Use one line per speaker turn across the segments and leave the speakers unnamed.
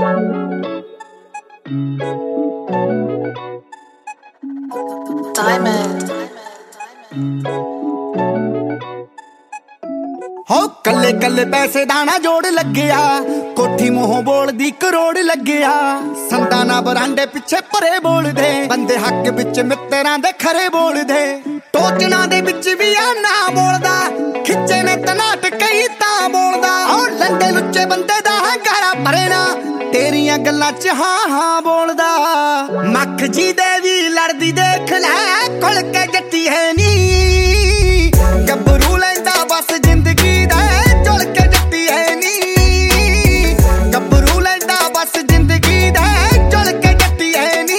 Diamond.
हो कल्ले कल्ले पैसे दाना जोड़ लग्या, कोठी मुंहों बोलदी करोड़ लग्या। संताना बरांडे पिछे परे बोल दे, बंदे हक विच मित्रां दे खरे बोल दे। टोचना दे विच भी आ ना बोलदा, खिच्चे ने तनाट कई तां बोलदा। ओ लंडे लुच्चे बंदे दा हंगारा परे ना, तेरियां गल्लां च हाँ हाँ बोलदा। मख जी दे भी लड़दी देख लै, खुल के जट्टी है नी गब्बरू लैंदा बस जिंदगी दा, चुल के जट्टी है नी गब्बरू लैंदा बस जिंदगी दा, चुल के जट्टी है नी।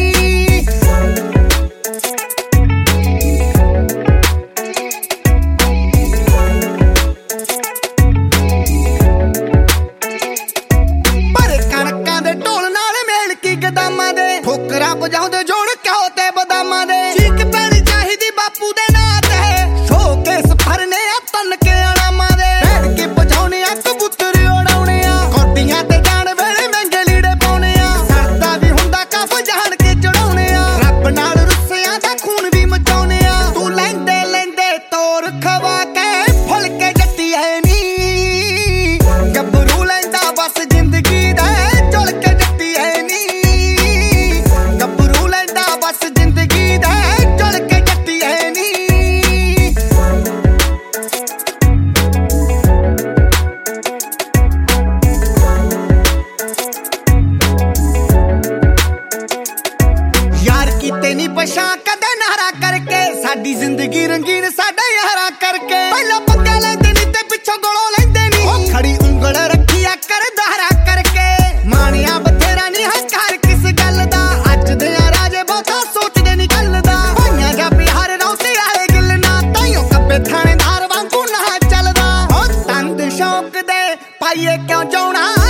पर कणकां दे ढोल नाल मेल की गदामां दे, ठोकरां वजाउंदे जोड़ क्यों ते बदामां दे। चीक पैणी चाहीदी बापू दे नां ते, शोकेस भरने आ तन के अणामां दे। भैण के बजाउने आ कबूतर उड़ाउने आ, कौडियां ते जाण वेले महंगे लीड़े पाउने आ। सरदा भी हुंदा कफ जाण के चढ़ाउने आ, रब नाल रुस्सिਆਂ दा खून भी मचाउने आ। तू लैंदे लैंदे तोर खवा के, फुल के जट्टी है नी गब्बरू लैंदा बस जिंदगी दा, चुल के जट्टी है नी गब्बरू लैंदा बस जिंदगी दा, चुल के जट्टी है नी। यार कीते नी पछां कदे नारा करके, साडी जिंदगी रंगीन साडा यारा करके। पहला पंगा लैंदे नी ते पिछों गोलों लैंदे नी, ओ खड़ी ਉਂਗਲ रखिया कर दारा करके। माणिया बथेरा नी हंकार किस गल दा, अज दे आ राजे बहुता सोचदे नी गल दा। भाइयां जा बिहार रौते आए गिल ना, ताइयों कब्बे थानेदार वांगू ना चलदा। ओ तंद शौक दे पाइए क्यों जाउणा,